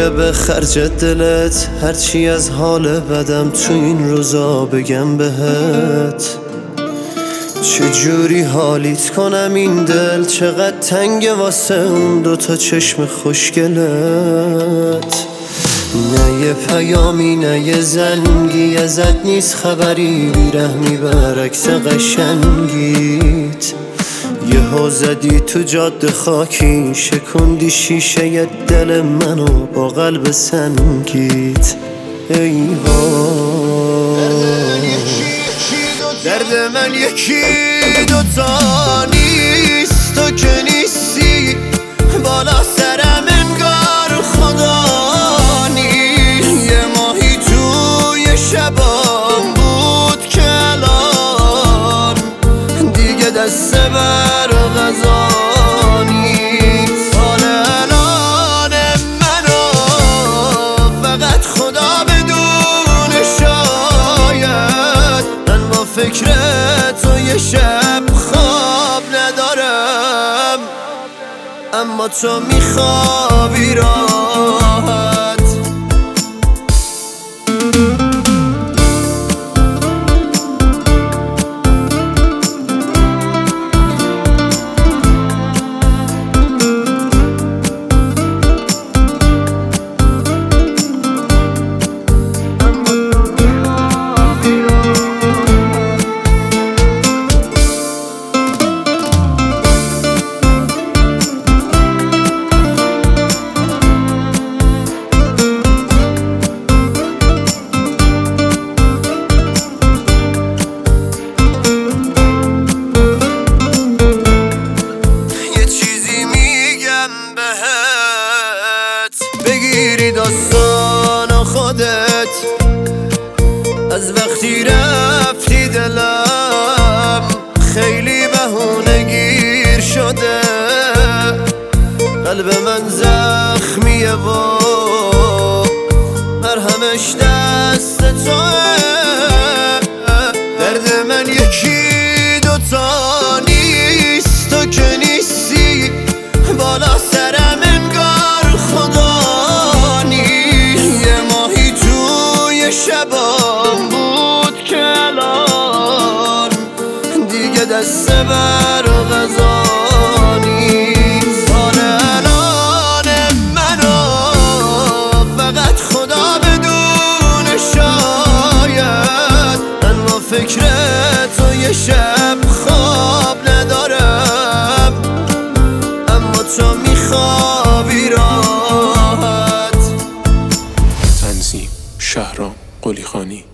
میره به خرج دلت، هرچی از حال بدم تو این روزا بگم بهت. چجوری حالیت کنم این دل، چقدر تنگه واسه اون دوتا چشم خوشگلت. نه یه پیامی نه یه زنگی، ازت نیست خبری، بیرحمی برعکس قشنگیت. یهو زدی تو جاده خاکی، شکوندی شیشه دل منو با قلب سنگیت. ای وای درد من یکی دوتا نیست، تو که نیستی بالا سرم انگار خدا نیست. یه ماهی توی شبام بود که الان دیگه دست بر غذا نیست. حال الان منو فقط خدا بدونه، شاید من با فکر تو یه شب خواب ندارم، اما تو میخوابی راحت. بگیری داستان خودت از وقتی رفتی، دلم خیلی بهونه گیر شده. قلب من زخمیه و مرهمش دست توه. درد من یکی دوتا نیست، تو که نیستی بالا سرم انگار خدا نیست. یه ماهی توی شبام بود که الان دیگه دست بر غذا نیست. حال الان منو فقط خدا بدونه، شاید من با فکر تو یه شب خواب ندارم، اما تو میخوابی راحت. تنظیم شهرام قلیخانی.